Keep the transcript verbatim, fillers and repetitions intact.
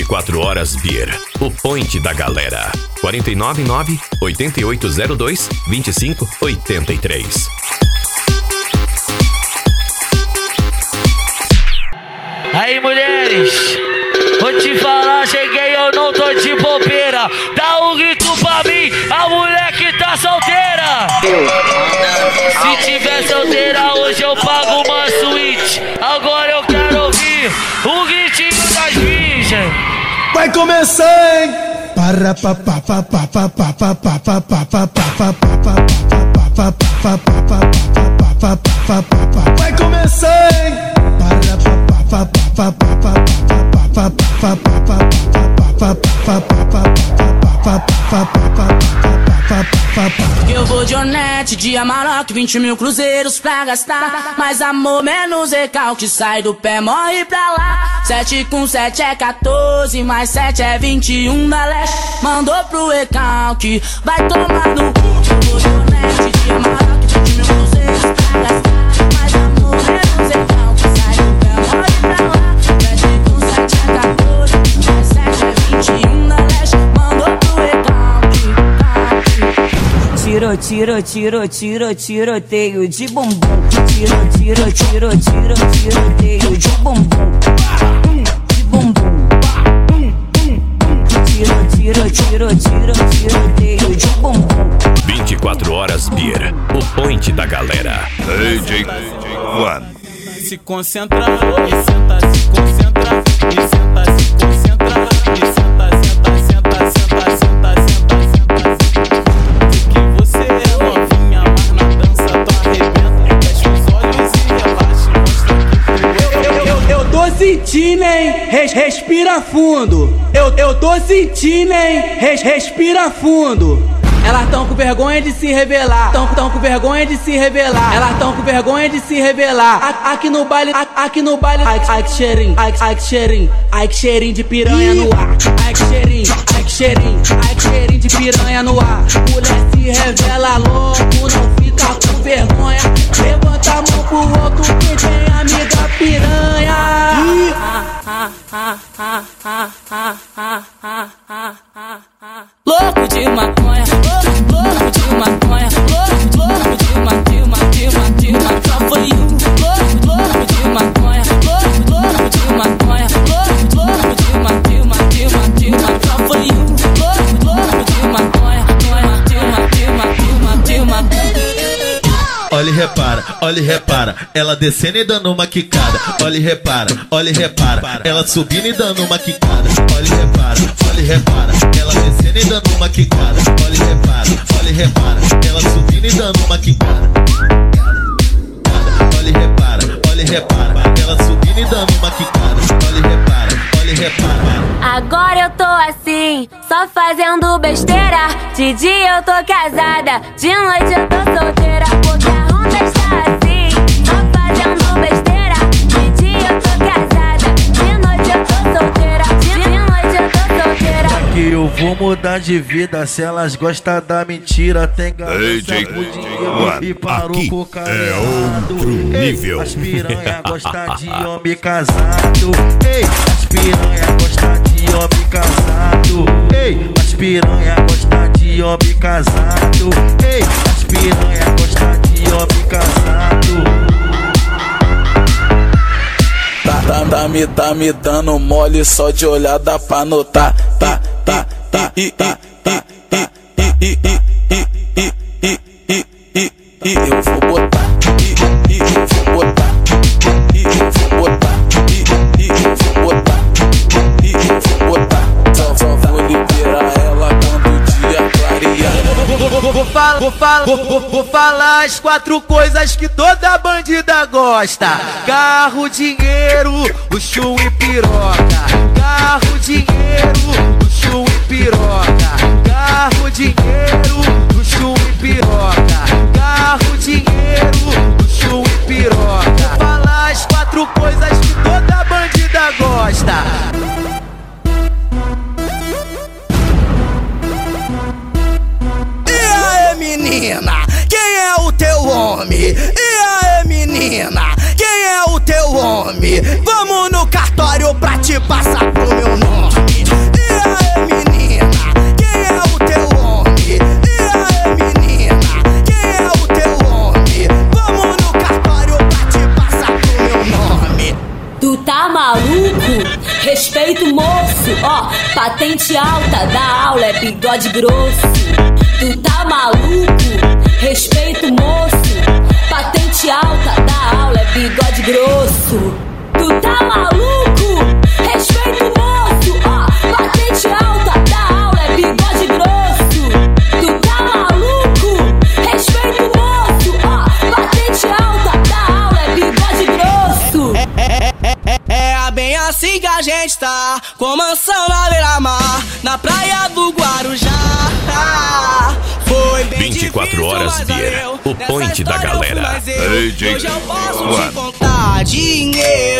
e quatro horas Beer, o point da galera. quatro nove nove, oito oito zero dois, dois cinco oito três. Aí, mulheres, vou te falar, cheguei, eu não tô de bobeira. Dá um grito pra mim, a mulher que tá solteira. Se tiver solteira, hoje eu pago uma suíte. Agora eu quero ouvir o gritinho das virgens. Vai começar, hein? Para pa pa pa pa pa pa pa pa pa pa pa pa pa pa pa. Vai começar, hein? Para pa pa pa pa pa pa pa pa pa Eu vou de Onete, de Amarok, vinte mil cruzeiros pra gastar. Mais amor, menos recalque, sai do pé, morre pra lá. Sete com sete é quatorze, mais sete é vinte e um da leste. Mandou pro recalque, vai tomar no cu. Eu vou de Onete, de Amarok, vinte mil cruzeiros pra gastar. Mais amor, menos recalque, sai do pé, morre pra lá. Sete com sete é quatorze, mais sete é vinte e um da leste. Mandou pro recalque. Tiro, tiro, tiro, tiro, tiroteio de bumbum. Tiro, tiro, tiro, tiro, tiroteio de bumbum. De bumbum. Tiro, tiro, tiro, tiro, tiroteio de bumbum. vinte e quatro horas Beer, o point da galera. D J One. Se concentra, e senta, se concentra, e senta, se concentra, e senta, senta, senta, senta, senta, senta, senta. Sei que você é novinha, mas na dança tu arrebenta. Fecha os olhos e relaxa, mostra que tu eu, eu, eu tô sentindo, hein? Res, respira fundo. Eu, eu tô sentindo, hein? Res, respira fundo. Elas tão com vergonha de se revelar. Tão, tão com vergonha de se revelar. Elas tão com vergonha de se revelar. A, aqui no baile, a, aqui no baile. Ai, ai que cheirinho, ai, ai que cheirinho. Ai que cheirinho de piranha no ar. Ai que cheirinho, ai que cheirinho. Ai que cheirinho de piranha no ar. Mulher se revela logo, não fica com vergonha. Levanta a mão pro outro que tem amiga piranha. Louco de maconha, louco, louco de maconha, louco, louco de maconha, de maconha, de maconha, só foi um. Louco, louco de maconha, louco, louco de maconha, louco, louco de maconha, de maconha, de maconha, só foi um. Louco, louco de maconha, de maconha, de maconha, de maconha. Olha e repara, olha e repara, ela descendo e dando uma quicada. Olha e repara, olha e repara, ela subindo e dando uma quicada. Olha e repara, olha e repara, ela descendo e dando uma quicada. Olha e repara, olha e repara, ela subindo e dando uma quicada. Olha e repara, olha e repara, ela subindo e dando uma quicada. Olha e repara, olha e repara. Agora eu tô assim, só fazendo besteira. De dia eu tô casada, de noite eu tô solteira. Porque a onda está assim, só fazendo besteira. De dia eu tô casada, de noite eu tô solteira. De noite eu tô solteira. Que eu vou mudar de vida se elas gostam da mentira. Tem ganância com dinheiro e parou aqui com é caminhado. outro nível. Ei, as piranha gostam de homem casado. Ei, as piranha gostam de homem casado. Ei, as piranha gostam de homem casado. Ei, as piranha gostam de homem casado. tá, tá, tá, me, tá me dando mole só de olhada pra notar. Tá, tá, tá, e, tá, tá, tá, e, e, e, e, e, e, e, e, e, eu vou botar, e, e, eu vou botar, e, eu vou botar, e, e, eu vou botar, e, eu vou botar. Só, só vou liberar ela quando o dia clarear. Vou, vou, vou, vou, falar, vou, falar, vou, vou, vou falar as quatro coisas que toda bandida gosta: carro, dinheiro, luxo e piroca. Carro, dinheiro, luxo e piroca. Carro, dinheiro, luxo e piroca. Carro, dinheiro, luxo e piroca. Vou falar as quatro coisas que toda bandida gosta. Menina, quem é o teu homem? E aí, menina, quem é o teu homem? Vamos no cartório pra te passar pro meu nome. Tu tá maluco? Respeita o moço, ó, patente alta da aula é bigode grosso. Tu tá maluco? Respeita o moço, patente alta da aula é bigode grosso. Tu tá maluco? Respeita o moço, ó, patente alta da aula é bigode grosso. Tu tá maluco? Respeita o moço, ó, patente alta da aula é bigode grosso. É bem assim que a gente tá, com mansão na beira-mar, na praia do Guarujá. Foi bem vinte e quatro horas Beer, o point da galera. Hoje eu posso te contar dinheiro.